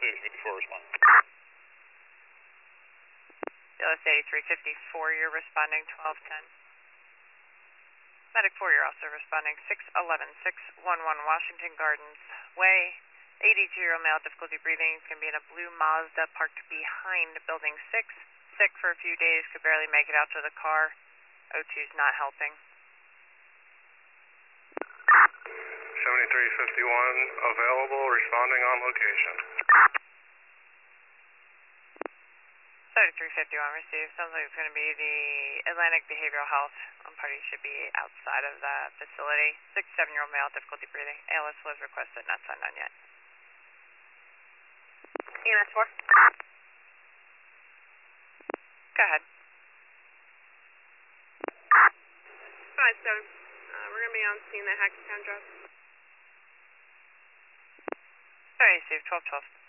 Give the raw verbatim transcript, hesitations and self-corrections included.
Station fifty-four, respond. B L S eighty-three fifty-four, you're responding twelve ten. Medic four, you're also responding six eleven, six one one Washington Gardens Way. eighty-two-year-old male, difficulty breathing, is going to be in a blue Mazda parked behind building six. Sick for a few days, could barely make it out to the car. O two's not helping. seventy-three fifty-one, available, responding on location. seventy-three fifty-one received. Sounds like it's going to be the Atlantic Behavioral Health. One party should be outside of the facility. sixty-seven-year-old male, difficulty breathing. A L S was requested, not signed on yet. E M S four. Go ahead. five seven. Uh, we're going to be on scene at Hackettstown Drive. Sorry, received twelve twelve.